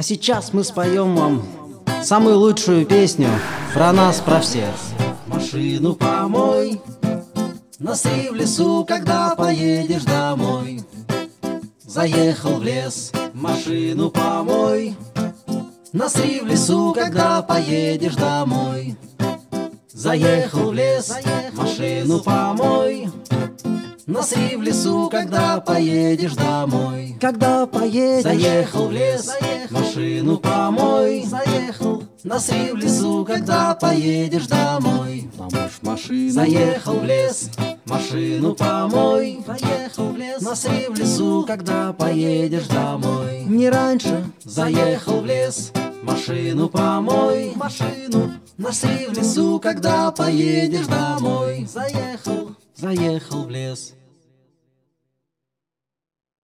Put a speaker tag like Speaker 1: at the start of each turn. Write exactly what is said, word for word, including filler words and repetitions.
Speaker 1: А сейчас мы споем вам самую лучшую песню про нас, про всех.
Speaker 2: Машину помой, насри в лесу, когда поедешь домой. Заехал в лес, машину помой, насри в лесу, когда поедешь домой. Заехал в лес, машину помой, насри в лесу, когда поедешь домой.
Speaker 1: Когда поедешь,
Speaker 2: Заехал в лес, машину помой,
Speaker 1: заехал,
Speaker 2: насри в лесу, когда поедешь домой.
Speaker 1: помышь машину,
Speaker 2: Заехал в лес, машину помой,
Speaker 1: заехал в лес,
Speaker 2: насри в лесу, когда поедешь домой.
Speaker 1: не раньше,
Speaker 2: Заехал в лес, машину помой,
Speaker 1: машину,
Speaker 2: насри в лесу, когда поедешь домой.
Speaker 1: заехал,
Speaker 2: Заехал в лес.